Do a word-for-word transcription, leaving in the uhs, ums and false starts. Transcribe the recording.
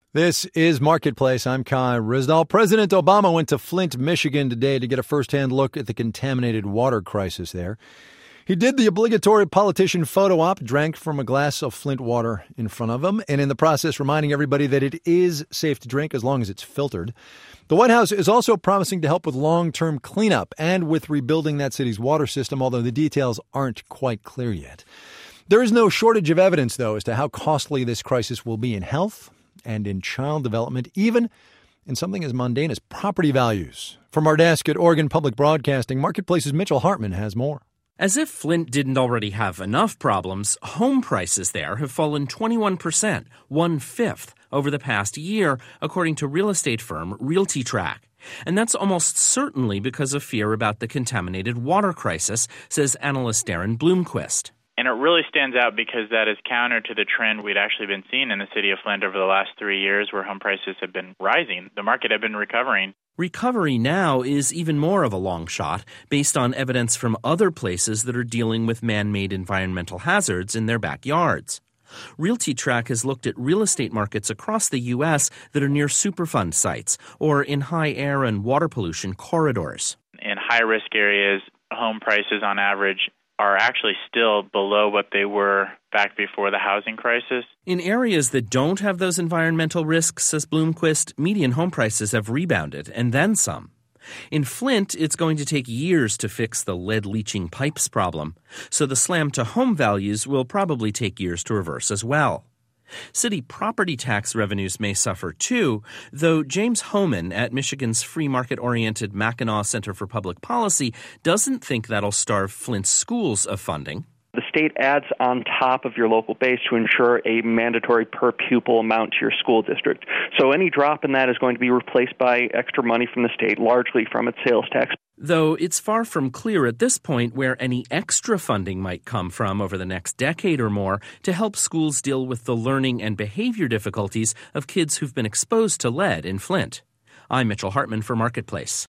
This is Marketplace. I'm Kai Ryssdal. President Obama went to Flint, Michigan today to get a firsthand look at the contaminated water crisis there. He did the obligatory politician photo op, drank from a glass of Flint water in front of him, and in the process reminding everybody that it is safe to drink as long as it's filtered. The White House is also promising to help with long-term cleanup and with rebuilding that city's water system, although the details aren't quite clear yet. There is no shortage of evidence, though, as to how costly this crisis will be in health and in child development, even in something as mundane as property values. From our desk at Oregon Public Broadcasting, Marketplace's Mitchell Hartman has more. As if Flint didn't already have enough problems, home prices there have fallen twenty-one percent, one-fifth, over the past year, according to real estate firm RealtyTrack. And that's almost certainly because of fear about the contaminated water crisis, says analyst Darren Bloomquist. And it really stands out because that is counter to the trend we'd actually been seeing in the city of Flint over the last three years where home prices have been rising. The market had been recovering. Recovery now is even more of a long shot based on evidence from other places that are dealing with man-made environmental hazards in their backyards. RealtyTrack has looked at real estate markets across the U S that are near Superfund sites or in high air and water pollution corridors. In high-risk areas, home prices on average are actually still below what they were back before the housing crisis. In areas that don't have those environmental risks, says Bloomquist, median home prices have rebounded, and then some. In Flint, it's going to take years to fix the lead-leaching pipes problem, so the slam to home values will probably take years to reverse as well. City property tax revenues may suffer too, though James Homan at Michigan's free market-oriented Mackinac Center for Public Policy doesn't think that'll starve Flint's schools of funding. The state adds on top of your local base to ensure a mandatory per-pupil amount to your school district. So any drop in that is going to be replaced by extra money from the state, largely from its sales tax. Though it's far from clear at this point where any extra funding might come from over the next decade or more to help schools deal with the learning and behavior difficulties of kids who've been exposed to lead in Flint. I'm Mitchell Hartman for Marketplace.